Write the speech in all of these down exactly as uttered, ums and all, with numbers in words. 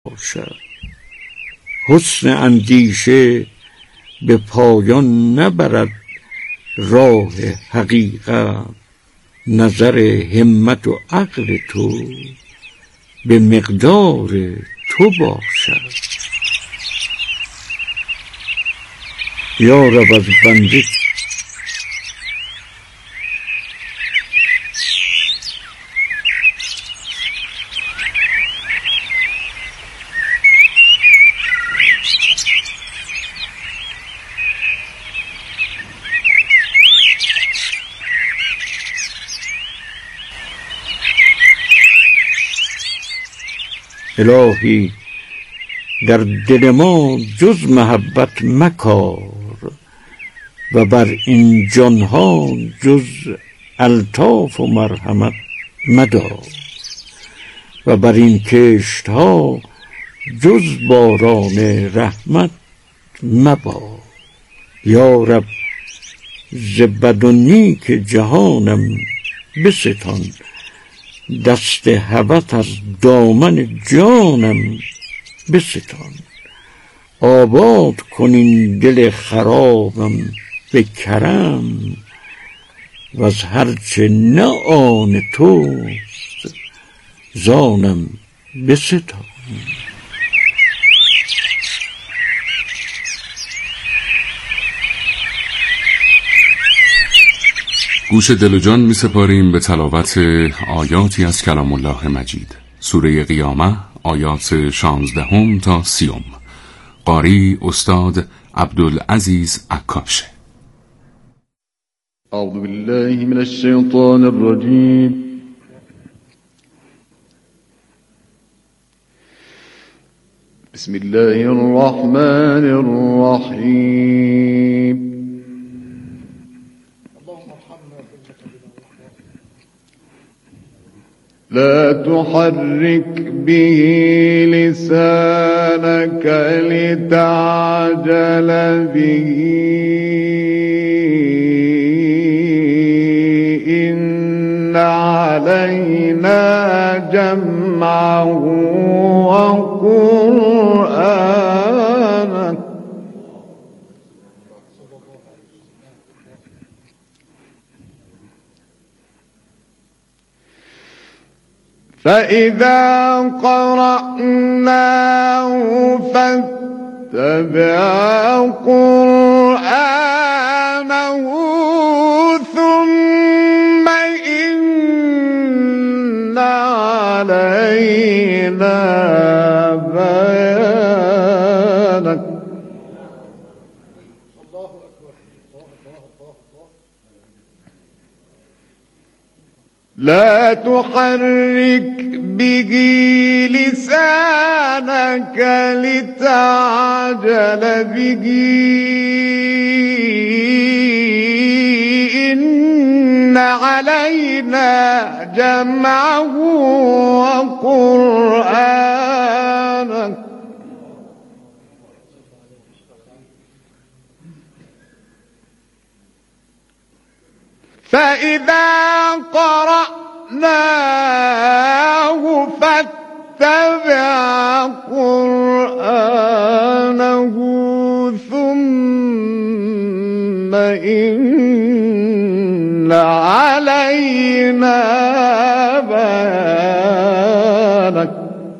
باشد. حسن اندیشه به پایان نبرد راه حقیقت، نظر همت و عقل تو به مقدار تو باشد. یا رب از بنده الهی در دل ما جز محبت مکار و بر این جانها جز الطاف و مرحمت مدار و بر این کشتها جز باران رحمت مبار. یا رب ز بد و نیک جهانم بستان، دست هوس از دامن جانم بستان. آباد کن این دل خرابم به کرم، و از هرچه نه آن توست زانم بستان. گوش دل و جان می سپاریم به تلاوت آیاتی از کلام الله مجید، سوره قیامه، آیات شانزدهم تا سیوم. قاری استاد عبدالعزیز عکاشه. اعوذ بالله من الشیطان الرجیم. بسم الله الرحمن الرحیم. لا تحرك به لسانك لتعجل به إن علينا جمعه وقرآنه فإذا قرأناه فاتبع قرآنه ثم إن علينا بيانه. لا تحرك به لسانك لتعجل به إن علينا جمعه وقرآنه فإذا قرأناه فاتبع قرآنه ثم إن علينا بيانه.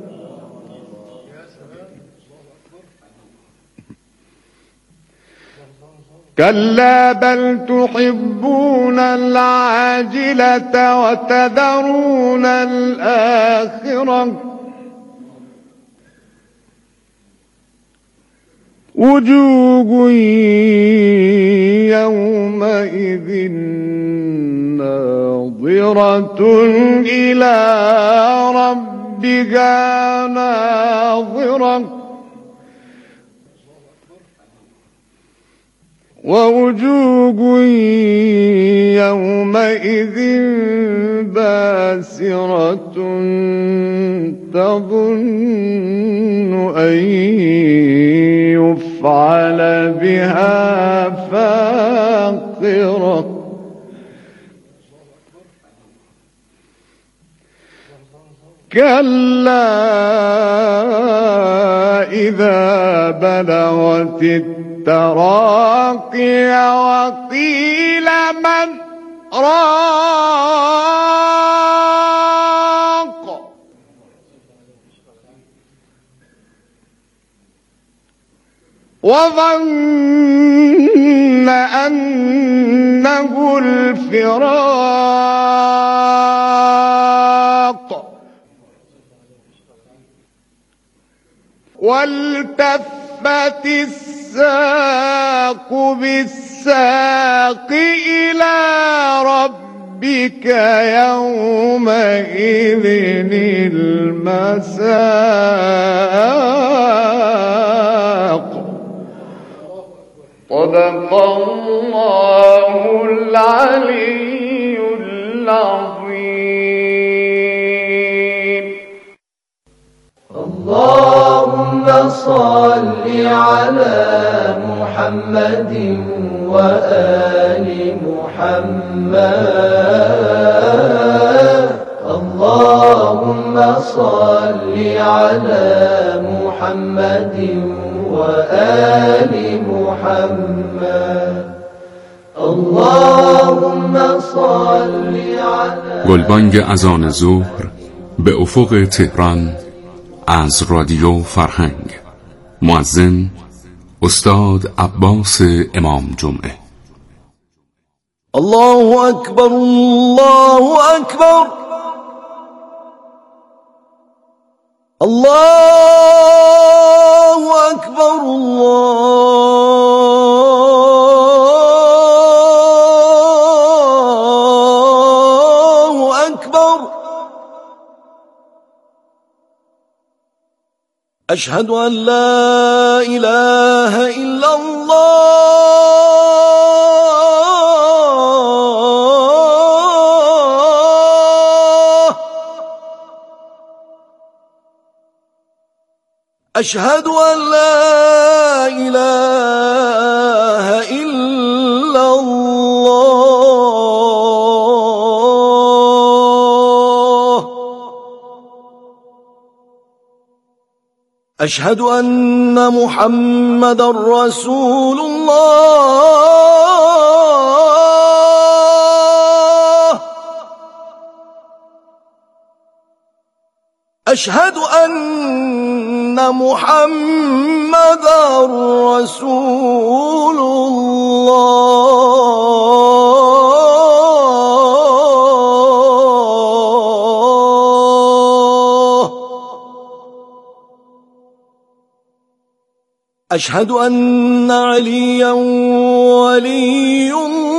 كلا بل تحبون العاجلة وتذرون الآخرة وجوه يومئذ ناظرة إلى ربها ناظرة ووجوه يومئذ باسرة تظن أن يفعل بها فاقرة كلا فإذا بلغت التراقي وقيل من راق وظن أنه الفراق والتفت الساق بالساق إلى ربك يومئذ المساق. صدق الله العلي العظيم. اللهم صل على محمد وآل محمد. اللهم صل على محمد وآل محمد. اللهم صل على گلبانگ اذان ظهر به افق تهران از رادیو فرهنگ. مؤذن استاد عباس امام جمعه. الله اکبر الله اکبر الله اکبر الله اکبر. اشهد ان لا اله الا الله. اشهد ان لا اله الا الله. اشهد ان محمد رسول الله. اشهد ان محمد رسول الله. اشهد ان عليا ولي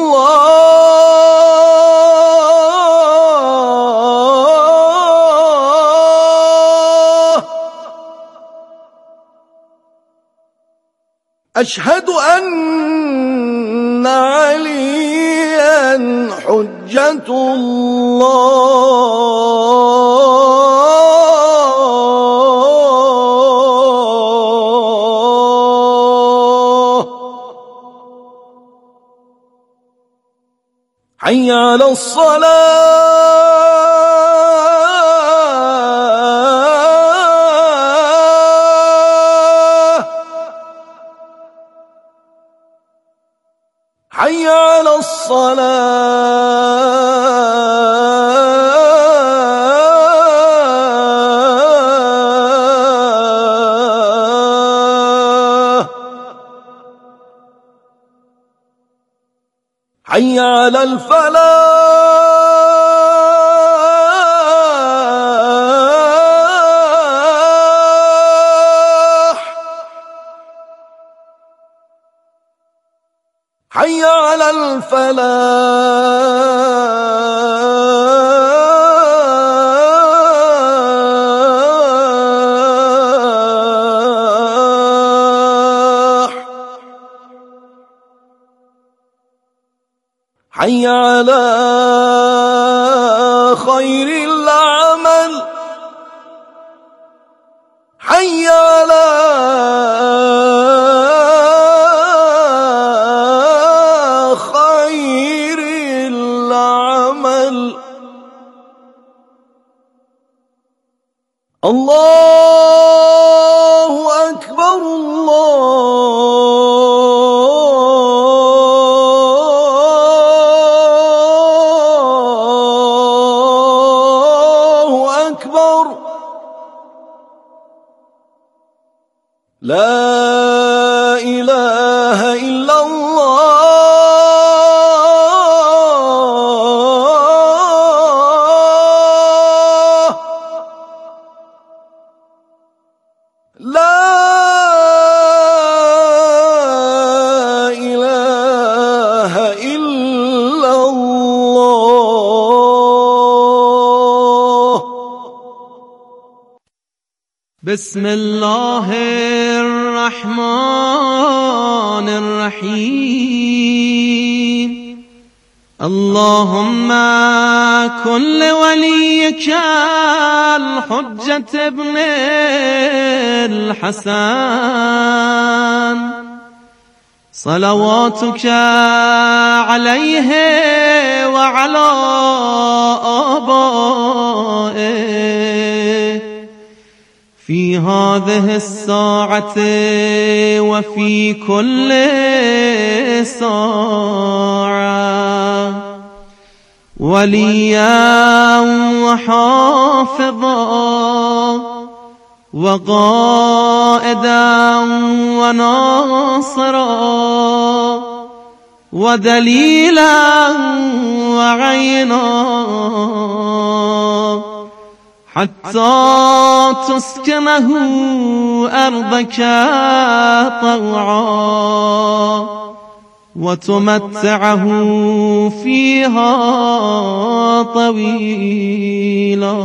الله. اشهد ان عليا حجة الله. حي على الصلاة. حي على الصلاة. حي على الفلاح. حي على الفلاح. حي على خير العمل. حي على خير العمل. الله أكبر لا إله إلا الله لا إله إلا الله. بسم الله الرحمن الرحيم. اللهم كن لوليك الحجة ابن الحسن صلواتك عليه وعلى آبائه في هذه الساعة وفي كل ساعة وليا وحافظا وقائدا وناصرا ودليلا وعينا حتى تسكنه أرضك طوعا وتمتعه فيها طويلا.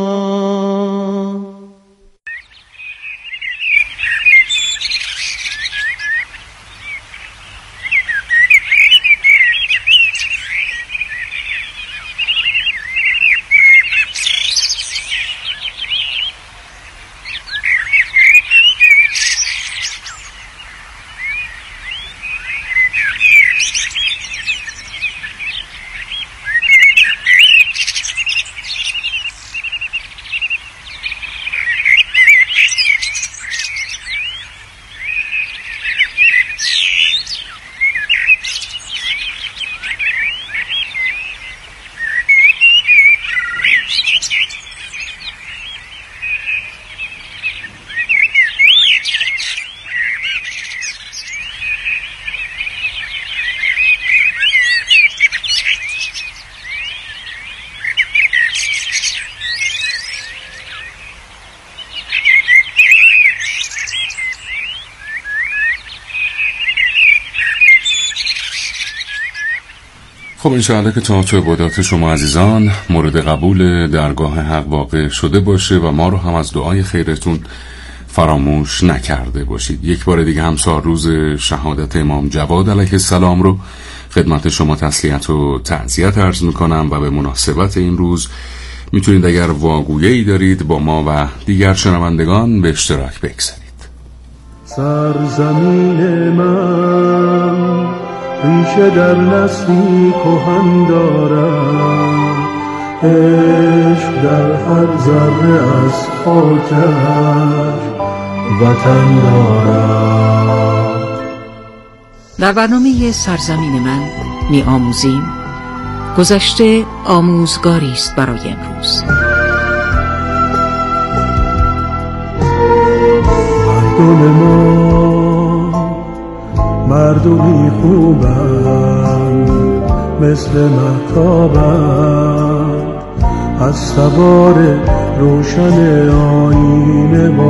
خب انشاءالله که تئاتر عبادات شما عزیزان مورد قبول درگاه حق واقع شده باشه و ما رو هم از دعای خیرتون فراموش نکرده باشید. یک بار دیگه همسال روز شهادت امام جواد علیه السلام رو خدمت شما تسلیت و تعزیت عرض میکنم و به مناسبت این روز میتونید اگر واگویه‌ای دارید با ما و دیگر شنوندگان به اشتراک بگذارید. سرزمین من ریشه در نسلی کهن دارد، عشق در هر ذره از خاکش وطن دارد. در برنامه سرزمین من می آموزیم گذشته آموزگاری است برای امروز. مردم ما مردمی خوبند، مثل مهتابند، از سوار روشن آینه با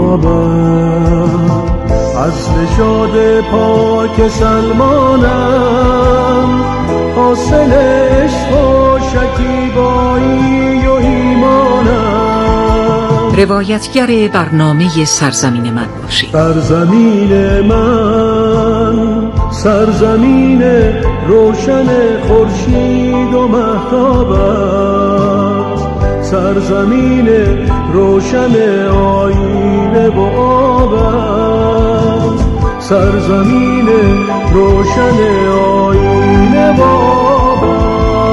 آبند، از نژاد پاک سلمانند، حاصل عشق و شکیبایی و ایمانند. روایتگر برنامه سرزمین من باشید. سرزمین من سرزمین روشن خورشید و مهتاب است، سرزمین روشن آینه و آب است، سرزمین روشن آینه و آب است.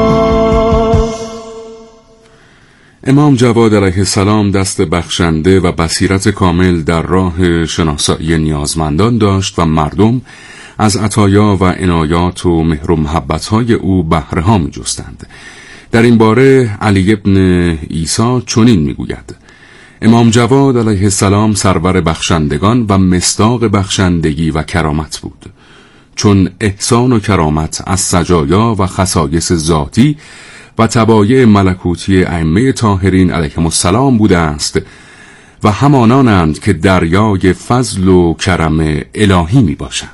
امام جواد علیه السلام دست بخشنده و بصیرت کامل در راه شناسایی نیازمندان داشت و مردم از عطایا و عنایات و مهر و محبت‌های او بهره ها می‌جستند. در این باره علی ابن عیسی چنین می‌گوید: امام جواد علیه السلام سرور بخشندگان و مصداق بخشندگی و کرامت بود، چون احسان و کرامت از سجایا و خصایص ذاتی و طبایع ملکوتی ائمه طاهرین علیهم السلام بوده است و همانانند که دریای فضل و کرم الهی می باشند.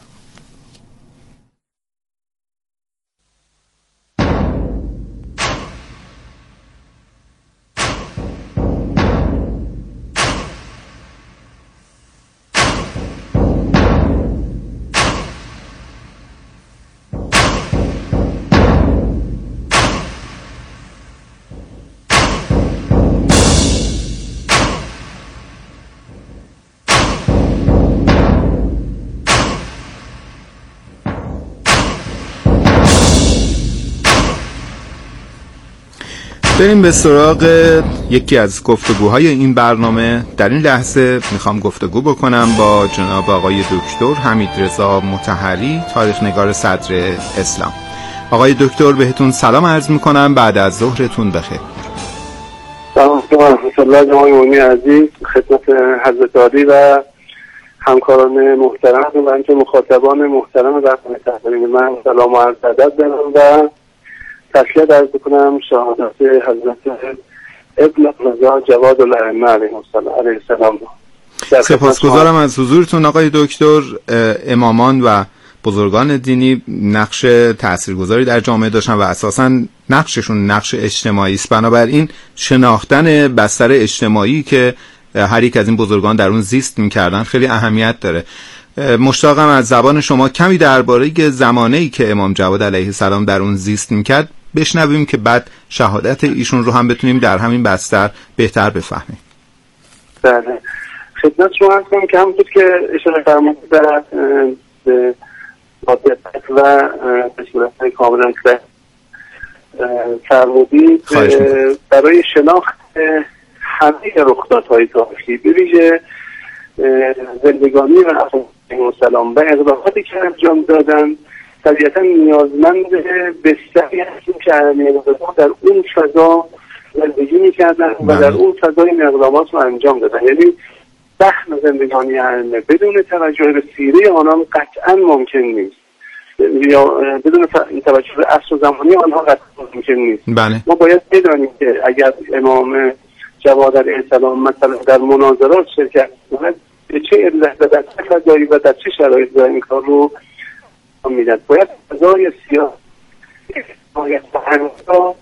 بریم به سراغ یکی از گفتگوهای این برنامه. در این لحظه میخوام گفتگو بکنم با جناب آقای دکتر حمیدرضا مطهری، تاریخ نگار صدر اسلام. آقای دکتر بهتون سلام عرض میکنم، بعد از ظهرتون بخیر. سلام رحمت الله جناب مومنی عزیز، خدمت حضرت عالی و همکاران محترم و همچنین مخاطبان محترم برنامه تحلیل من سلام و عرض ادب دارم و تشکر درز بکنم شهادت حضرت ابن رضا جواد الائمه علیه السلام. سپاسگزارم از حضورتون آقای دکتر. امامان و بزرگان دینی نقش تاثیرگذاری در جامعه داشتن و اساساً نقششون نقش اجتماعی است، بنابراین شناختن بستر اجتماعی که هر یک از این بزرگان در اون زیست می‌کردن خیلی اهمیت داره. مشتاقم از زبان شما کمی درباره زمانه‌ای که امام جواد علیه السلام در اون زیست می‌کرد بشنویم که بعد شهادت ایشون رو هم بتونیم در همین بستر بهتر بفهمیم. بله، خدمت شما هستم که همونطور که اشاره فرمودید در واقعیت و به صورت کاملا فرمودید برای شناخت همه رخدادهای تاریخی به ویژه زندگانی و افعال سلام و اقداماتی که انجام دادن طبیعتا نیازمند بستری هستیم که اقدامات در اون فضا زندگی میکردن و در اون فضا این اقدامات رو انجام دادن. یعنی بحث زندگانی ائمه بدون توجه به سیره آنها قطعا ممکن نیست، یا بدون توجه به عصر و زمانی آنها قطعا ممکن نیست. بله. ما باید بدانیم که اگر امام جواد علیه السلام مثلا در مناظرات شرکت کنند به چه علت و در چه فضایی و در چه شرایط در این کار رو میدن، باید فضای سیاه باید فهمتا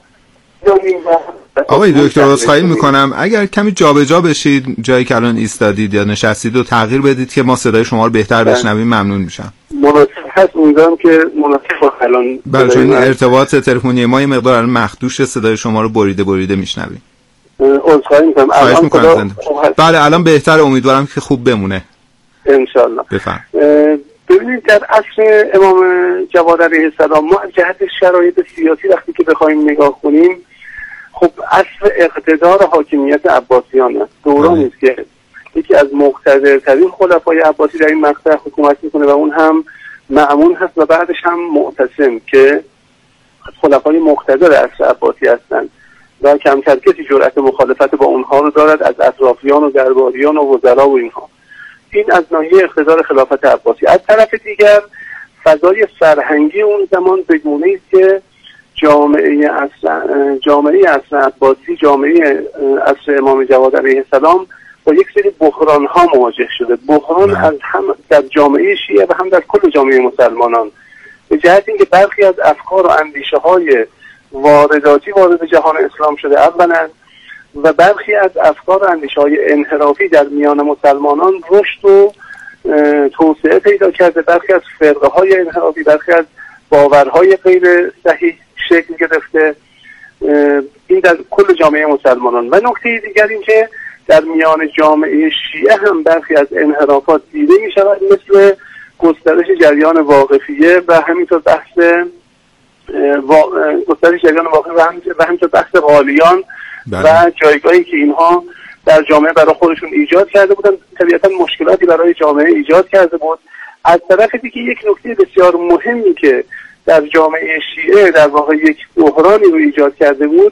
آقای دکتر عذرخواهی میکنم اگر کمی جابجا بشید، جایی که الان ایستادید یا نشستید و تغییر بدید که ما صدای شما رو بهتر بشنویم ممنون میشم. مناسب هست امیدوارم که مناسب باشه الان. بله، چون ارتباط تلفنی ما یه مقدار الان مخدوش، صدای شما رو بریده بریده میشنویم. عذرخواهی میکنم. خواهش میکنم. بله الان بهتر، امیدوارم که خوب بمونه ان شاء الله. بفرمایید. ببینید در عصر امام جواد علیه السلام ما از جهت شرایط سیاسی وقتی که بخوایم نگاه کنیم، خب عصر اقتدار حاکمیت عباسیان است. دورانی است که یکی از مقتدرترین خلفای عباسی در این مقطع حکومت میکنه و اون هم مأمون هست و بعدش هم معتصم که خلفای مقتدر عصر عباسی هستند و کمتر کسی جرأت مخالفت با اونها رو دارد از اطرافیان و درباریان و وزرا و اینها. این از ناحیه اقتدار خلافت عباسی. از طرف دیگر فضای فرهنگی اون زمان به گونه‌ای است که جامعه عصر جامعه عصر عباسی، جامعه عصر امام جواد علیه السلام با یک سری بحران‌ها مواجه شده. بحران از هم در جامعه شیعه و هم در کل جامعه مسلمانان، به جهت اینکه برخی از افکار و اندیشه‌های وارداتی وارد جهان اسلام شده اولا، و برخی از افکار و اندیشه‌های انحرافی در میان مسلمانان رشد و توسعه پیدا کرده. برخی از فرقه‌های انحرافی، برخی از باورهای غیر صحیح شکل گرفته. این در کل جامعه مسلمانان. و نکته دیگر این که در میان جامعه شیعه هم برخی از انحرافات دیده می شود، مثل گسترش جریان واقفیه و همینطور بحث گسترش جریان واقفی و همینطور بحث غالیان و جایگاهی که اینها در جامعه برای خودشون ایجاد کرده بودن، طبیعتا مشکلاتی برای جامعه ایجاد کرده بود. از طرف دیگه یک نکته بسیار مهمی که در جامعه شیعه در واقع یک بحرانی رو ایجاد کرده بود،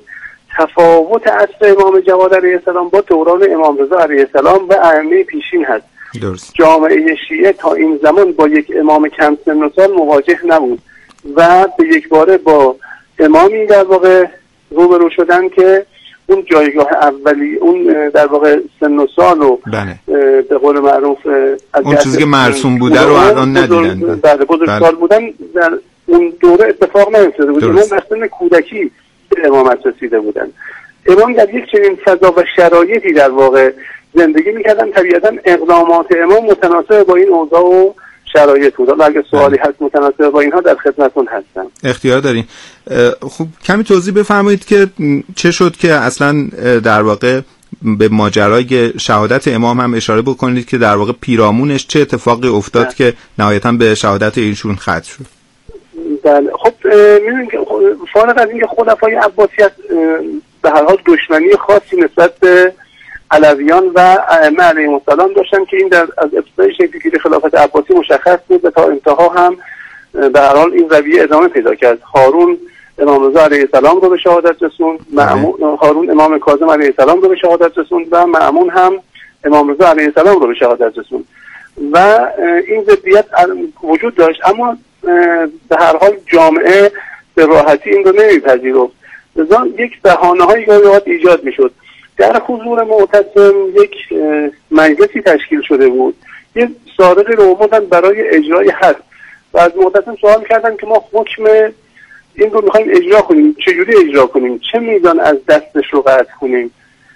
تفاوت عصر امام جواد علیه السلام با دوران امام رضا علیه السلام و ائمه پیشین هست. درست. جامعه شیعه تا این زمان با یک امام کم سن و سال مواجه نبود و به یک باره با امامی در واقع روبرو شدن که اون جایگاه اولی، اون در واقع سن و سال و به قول معروف اون چیزی که مرسوم بوده رو الان ندیدن. بله، بزرگسال بودن در اون دوره اتفاق نیفتاده بود. امام در سن کودکی به امامت رسیده بودن. امام در یک چنین فضا و شرایطی در واقع زندگی میکردن. طبیعتا اقدامات امام متناسب با این اوضاع و شرایط بود. اگه سوالی هست متناسب با اینها در خدمتتون هستم. اختیار دارین. خب کمی توضیح بفرمایید که چه شد که اصلا در واقع به ماجرای شهادت امام هم اشاره بکنید که در واقع پیرامونش چه اتفاقی افتاد نه. که نهایتا به شهادت ایشون ختم شد. بله، خب می‌بینید که فارغ از اینکه خلفای عباسیت به هر حال دشمنی خاصی نسبت به علویان و ائمه علیهم السلام داشتن که این در از ابتدای شکل‌گیری خلافت عباسی مشخص بود و تا انتها هم به هر حال این رویه ادامه پیدا کرد. هارون امام رضا علیه السلام رو به شهادت رسوند، مأمون هارون امام کاظم علیه السلام رو به شهادت رسوند و مأمون هم امام رضا علیه السلام رو به شهادت رسوند و این ضدیت وجود داشت، اما به هر حال جامعه به راحتی این رو نمیپذیرفت. لذا یک بهانه‌هایی گاهی ایجاد میشد. در حضور معتصم یک مجلسی تشکیل شده بود، یک سارقی رو آوردن برای اجرای حد و از معتصم سوال کردن که ما حکم این رو میخوایم اجرا کنیم، چجوری اجرا کنیم، چه میزان از دستش رو قطع کنیم.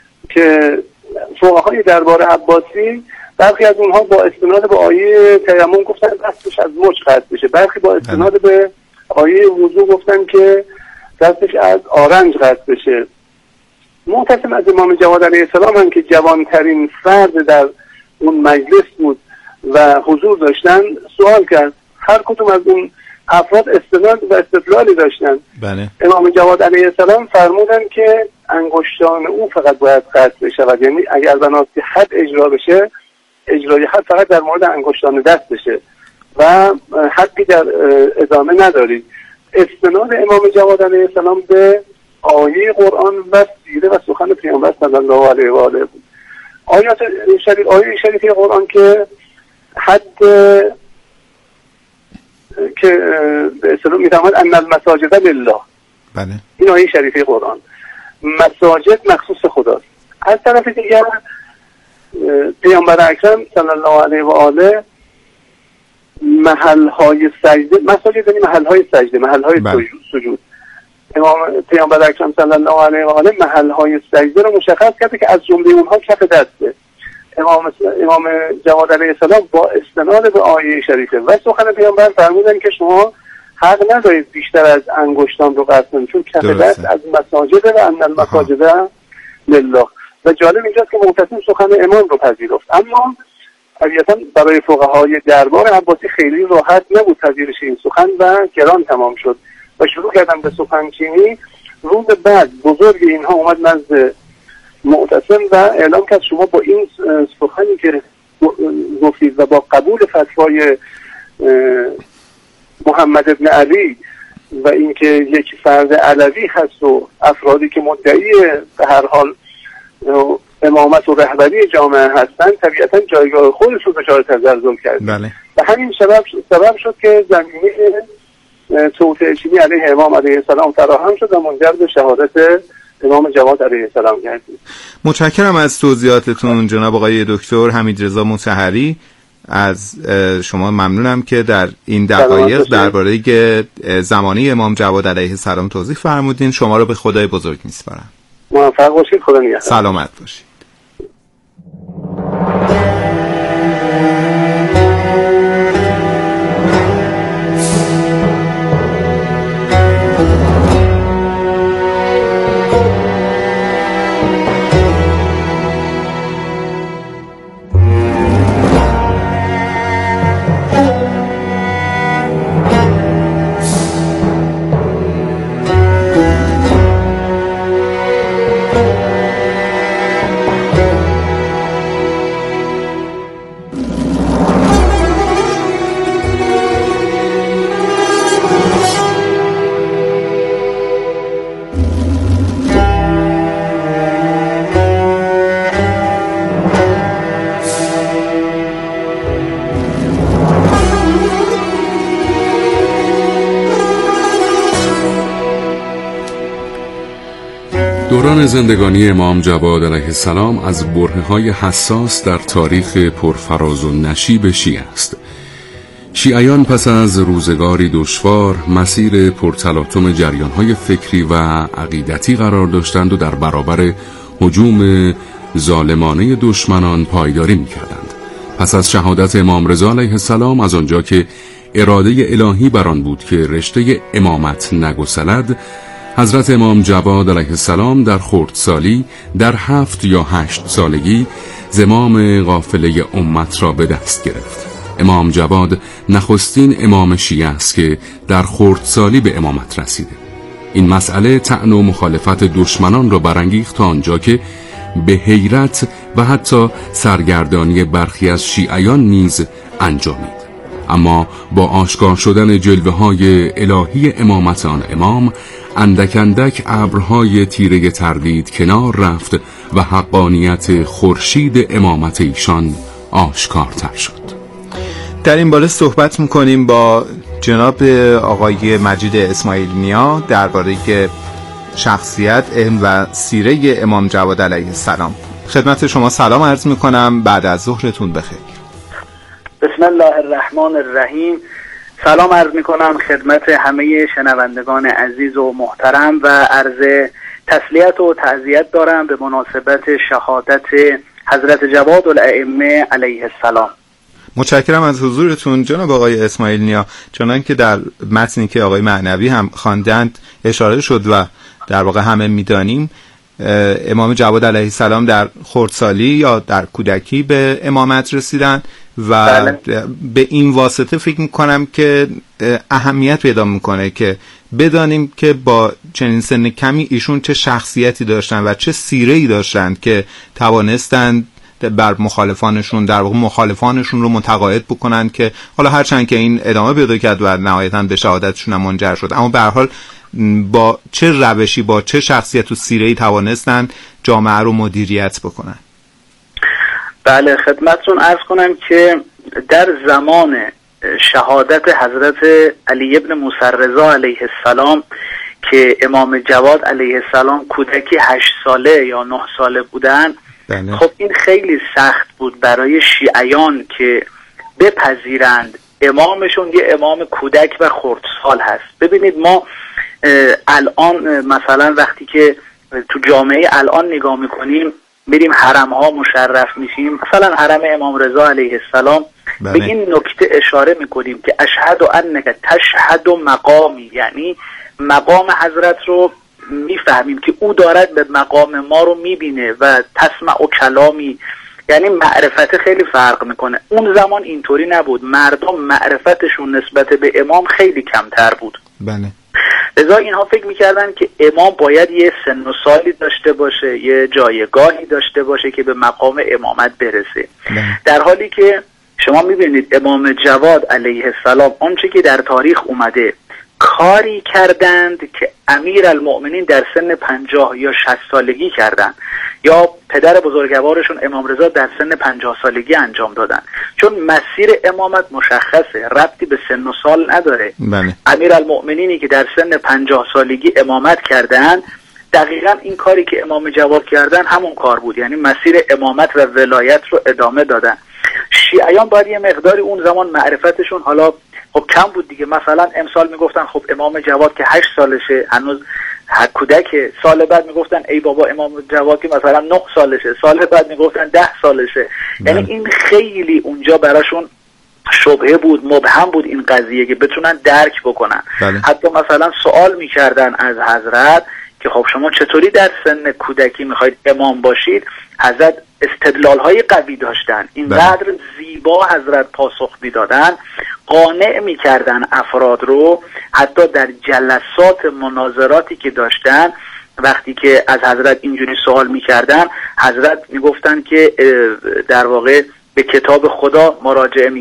که فقهای دربار عباسی برخی از اونها با استناد به آیه تیمم گفتن دستش از مچ قطع بشه، برخی با استناد به آیه وضو گفتن که دستش از آرنج قطع بشه. معتصم از امام جواد علیه السلام هم که جوانترین فرد در اون مجلس بود و حضور داشتن سوال کرد. هر کدوم از اون افراد استناد و استدلالی داشتن. بله. امام جواد علیه السلام فرمودن که انگشتان او فقط باید قطع بشه، یعنی اگر بنابراین حد اجرا بشه، اجرای حد فقط در مورد انگشتان دست بشه و حدی در ادامه ندارید. استناد امام جواد علیه السلام به آیه قرآن و سیره و سخن پیامبر صلی الله علیه و آله بود. آیات شریف آیه شریفه قرآن که حد که به اصطلاح می‌فرماد ان المساجد لله. بله. این آیه شریفه قرآن، مساجد مخصوص خداست. از طرف دیگر پیامبر اکرم صلی الله علیه و آله محل‌های سجده، مساجد یعنی محل‌های سجده، محل‌های سجود. امام پیامبر اکرم صلی الله علیه و آله محل‌های سجده رو مشخص کرده که از جمله اونها کف دسته. امام امام جواد علیه السلام با استناد به آیه شریفه و سخن پیامبر فرمودن که شما حق ندارید بیشتر از انگشتان رو قطع کنید، چون کف دست از مساجد و ان المساجد لله. و جالب اینجاست که معتصم سخن امام رو پذیرفت، اما طبیعتا برای فقهای دربار عباسی خیلی راحت نبود پذیرش این سخن و گران تمام شد و شروع کردن به سخنچینی. روز بعد بزرگ اینها اومد نزد معتصم و اعلام کرد شما با این سخنی که گفتید و با قبول فتوای محمد ابن علی و اینکه یک فرد علوی هست و افرادی که مدعی به هر حال امامت و رهبری جامعه هستند طبیعتا جایگاه خودش رو دچار تزلزل کرد. بله. و همین سبب سبب شد که زمینه توطئه چینی علیه امام علیه السلام فراهم شد و منجر به شهادت امام جواد علیه السلام گردید. متشکرم از توضیحاتتون جناب آقای دکتر حمیدرضا مطهری. از شما ممنونم که در این دقایق درباره زمانی امام جواد علیه السلام توضیح فرمودین. شما رو به خدای بزرگ میسپارم. موفق باشید. خدا نگهدار. سلامت باشید. دوران زندگانی امام جواد علیه السلام از برهه‌های حساس در تاریخ پرفراز و نشیب شیعه است. شیعیان پس از روزگاری دشوار مسیر پرتلاطم جریان‌های فکری و عقیدتی قرار داشتند و در برابر هجوم ظالمانه دشمنان پایداری می‌کردند. پس از شهادت امام رضا علیه السلام، از آنجا که اراده الهی بر آن بود که رشته امامت نگسلد، حضرت امام جواد علیه السلام در خردسالی در هفت یا هشت سالگی زمام قافله امت را به دست گرفت. امام جواد نخستین امام شیعه است که در خردسالی به امامت رسیده. این مسئله طعن و مخالفت دشمنان را برانگیخت تا آنجا که به حیرت و حتی سرگردانی برخی از شیعیان نیز انجامید. اما با آشکار شدن جلوه‌های الهی امامت آن امام، اندک اندک ابرهای تیره تردید کنار رفت و حقانیت خورشید امامت ایشان آشکارتر شد. در این باره صحبت میکنیم با جناب آقای مجید اسماعیل نیا درباره شخصیت، علم و سیره امام جواد علیه السلام. خدمت شما سلام عرض میکنم، بعد از ظهرتون بخیر. بسم الله الرحمن الرحیم. سلام عرض میکنم خدمت همه شنوندگان عزیز و محترم و عرض تسلیت و تعزیت دارم به مناسبت شهادت حضرت جواد الائمه علیه السلام. متشکرم از حضورتون جناب آقای اسماعیل نیا. چنان که در متنی که آقای معنوی هم خواندند اشاره شد و در واقع همه میدانیم، امام جواد علیه السلام در خردسالی یا در کودکی به امامت رسیدن و بله. به این واسطه فکر میکنم که اهمیت پیدا میکنه که بدانیم که با چنین سن کمی ایشون چه شخصیتی داشتن و چه سیره‌ای داشتن که توانستند بر مخالفانشون در واقع مخالفانشون رو متقاعد بکنن که حالا هرچند که این ادامه پیدا کرد و نهایتاً به شهادتشون هم منجر شد، اما به هر حال با چه روشی، با چه شخصیت و سیره‌ای توانستن جامعه رو مدیریت بکنن. بله خدمتتون عرض کنم که در زمان شهادت حضرت علی ابن موسی رضا علیه السلام که امام جواد علیه السلام کودکی هشت ساله یا نه ساله بودن، بله. خب این خیلی سخت بود برای شیعیان که بپذیرند امامشون یه امام کودک و خردسال هست. ببینید ما الان مثلا وقتی که تو جامعه الان نگاه میکنیم، میریم حرم ها مشرف میشیم، مثلا حرم امام رضا علیه السلام، بله. به این نکته اشاره میکنیم که اشهد انک تشهد مقامی، یعنی مقام حضرت رو میفهمیم که او دارد به مقام ما رو میبینه و تسمع و کلامی، یعنی معرفت خیلی فرق میکنه. اون زمان اینطوری نبود، مردم معرفتشون نسبت به امام خیلی کمتر بود. بله. لذا اینها فکر میکردن که امام باید یه سن و سالی داشته باشه، یه جایگاهی داشته باشه که به مقام امامت برسه. بله. در حالی که شما میبینید امام جواد علیه السلام آنچه که در تاریخ اومده کاری کردند که امیر المؤمنین در سن پنجاه یا شصت سالگی کردن، یا پدر بزرگوارشون امام رضا در سن پنجاه سالگی انجام دادن، چون مسیر امامت مشخصه، ربطی به سن و سال نداره. بله. امیر المؤمنینی که در سن پنجاه سالگی امامت کردن، دقیقا این کاری که امام جواد کردن همون کار بود، یعنی مسیر امامت و ولایت رو ادامه دادن. شیعیان باید یه مقداری اون زمان معرفتشون حالا خب کم بود دیگه، مثلا امسال میگفتن خب امام جواد که هشت سالشه، هنوز کودک، سال بعد میگفتن ای بابا امام جواد که مثلا نه سالشه، سال بعد میگفتن ده سالشه. یعنی این خیلی اونجا براشون شبهه بود، مبهم بود این قضیه که بتونن درک بکنن. بله. حتی مثلا سوال میکردن از حضرت که خب شما چطوری در سن کودکی میخواید امام باشید؟ حضرت استدلال های قوی داشتن، اینقدر زیبا حضرت پاسخ میدادن، قانع میکردن افراد رو. حتی در جلسات مناظراتی که داشتن، وقتی که از حضرت اینجوری سوال میکردن، حضرت میگفتن که در واقع به کتاب خدا مراجعه